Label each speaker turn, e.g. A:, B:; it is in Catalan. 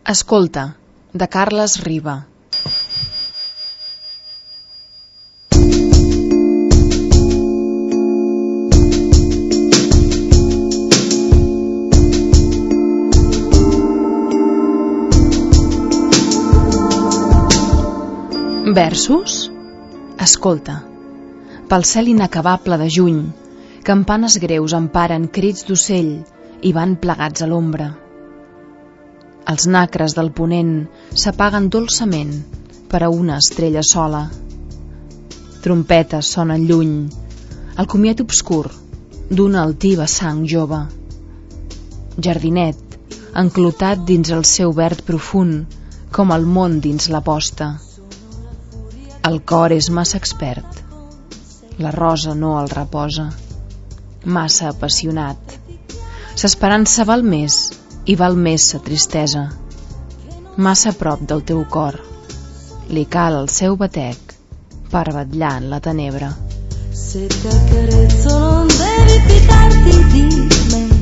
A: Escolta, de Carles Riba. Versos? Escolta. Pel cel inacabable de juny, campanes greus emparen crits d'ocell i van plegats a l'ombra. Els nacres del ponent s'apaguen dolçament per a una estrella sola. Trompetes sonen lluny, el comiat obscur d'una altiva sang jove. Jardinet, enclotat dins el seu verd profund, com el món dins la posta. El cor és massa expert, la rosa no el reposa. Massa apassionat, s'esperança val més i val més sa tristesa. Massa a prop del teu cor, li cal el seu batec per vetllar en la tenebra.
B: Se ti accarezzo non devi fidarti di me.